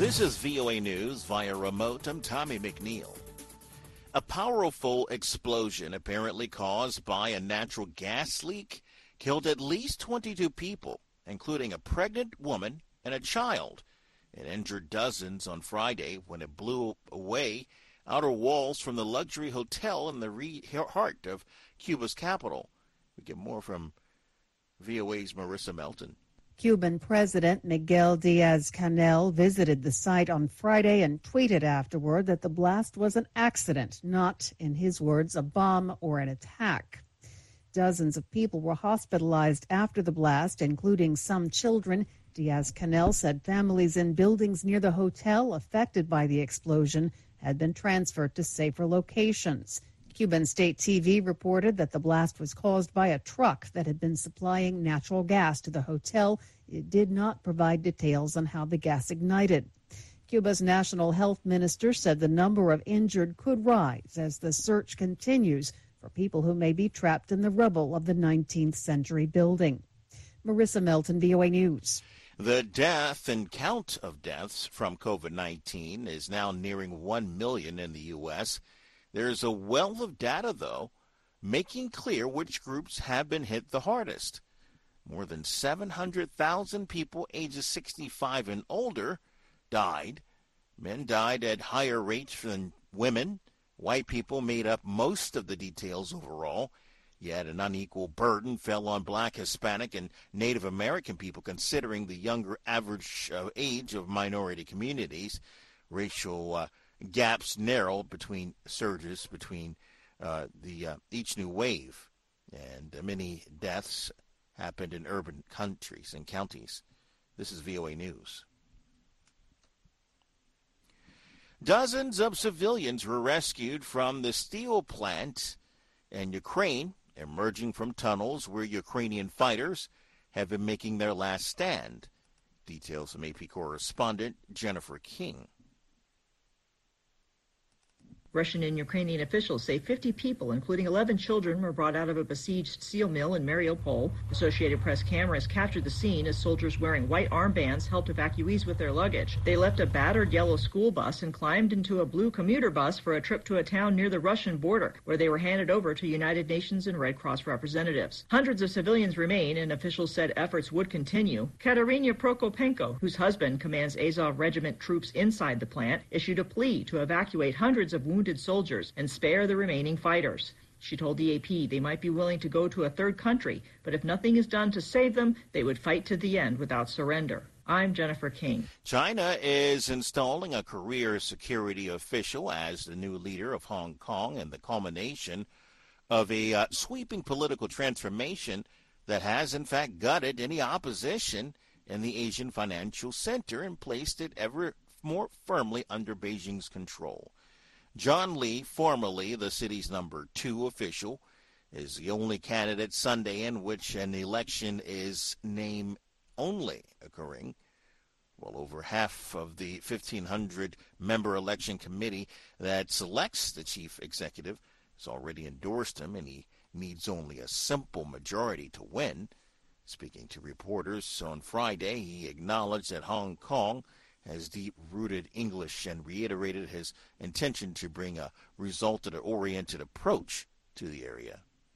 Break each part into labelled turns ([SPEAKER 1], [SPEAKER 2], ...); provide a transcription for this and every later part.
[SPEAKER 1] This is VOA News via remote. I'm Tommy McNeil. A powerful explosion apparently caused by a natural gas leak killed at least 22 people, including a pregnant woman and a child. It injured dozens on Friday when it blew away outer walls from the luxury hotel in the heart of Cuba's capital. We get more from VOA's Marissa Melton.
[SPEAKER 2] Cuban President Miguel Diaz-Canel visited the site on Friday and tweeted afterward that the blast was an accident, not, in his words, a bomb or an attack. Dozens of people were hospitalized after the blast, including some children. Diaz-Canel said families in buildings near the hotel affected by the explosion had been transferred to safer locations. Cuban state TV reported that the blast was caused by a truck that had been supplying natural gas to the hotel. It did not provide details on how the gas ignited. Cuba's national health minister said the number of injured could rise as the search continues for people who may be trapped in the rubble of the 19th century building. Marissa Melton, VOA News.
[SPEAKER 1] The death and count of deaths from COVID-19 is now nearing 1 million in the U.S. There's a wealth of data, though, making clear which groups have been hit the hardest. More than 700,000 people ages 65 and older died. Men died at higher rates than women. White people made up most of the details overall, yet an unequal burden fell on Black, Hispanic, and Native American people, considering the younger average age of minority communities. Racial gaps narrow between surges between each new wave, and many deaths happened in urban countries and counties. This is VOA News. Dozens of civilians were rescued from the steel plant in Ukraine, emerging from tunnels where Ukrainian fighters have been making their last stand. Details from AP correspondent Jennifer King.
[SPEAKER 3] Russian and Ukrainian officials say 50 people, including 11 children, were brought out of a besieged steel mill in Mariupol. Associated Press cameras captured the scene as soldiers wearing white armbands helped evacuees with their luggage. They left a battered yellow school bus and climbed into a blue commuter bus for a trip to a town near the Russian border, where they were handed over to United Nations and Red Cross representatives. Hundreds of civilians remain, and officials said efforts would continue. Katerina Prokopenko, whose husband commands Azov Regiment troops inside the plant, issued a plea to evacuate hundreds of wounded soldiers and spare the remaining fighters. She told the AP they might be willing to go to a third country, but if nothing is done to save them, they would fight to the end without surrender. I'm Jennifer King.
[SPEAKER 1] China is installing a career security official as the new leader of Hong Kong in the culmination of a sweeping political transformation that has, in fact, gutted any opposition in the Asian financial center and placed it ever more firmly under Beijing's control. John Lee, formerly the city's number 2 official, is the only candidate Sunday in which an election is name-only occurring. Well over half of the 1,500-member election committee that selects the chief executive has already endorsed him, and he needs only a simple majority to win. Speaking to reporters on Friday, he acknowledged that Hong Kong has deep-rooted English and reiterated his intention to bring a result-oriented approach to the area.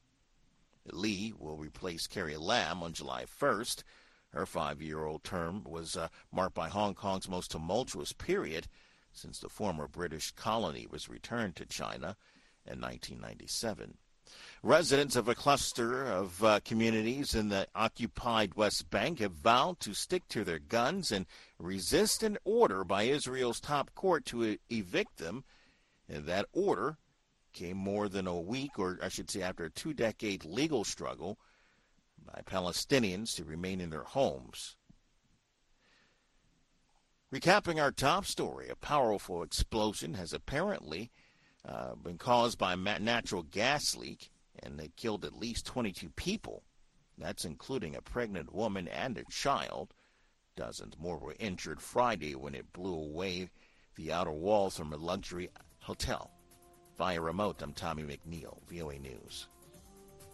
[SPEAKER 1] Lee will replace Carrie Lam on July 1st. Her 5-year-old term was marked by Hong Kong's most tumultuous period since the former British colony was returned to China in 1997. Residents of a cluster of communities in the occupied West Bank have vowed to stick to their guns and resist an order by Israel's top court to evict them. And that order came more than a week, or I should say after a 2-decade legal struggle by Palestinians to remain in their homes. Recapping our top story, a powerful explosion has apparently been caused by a natural gas leak, and it killed at least 22 people. That's including a pregnant woman and a child. Dozens more were injured Friday when it blew away the outer walls from a luxury hotel. Via remote, I'm Tommy McNeil, VOA News.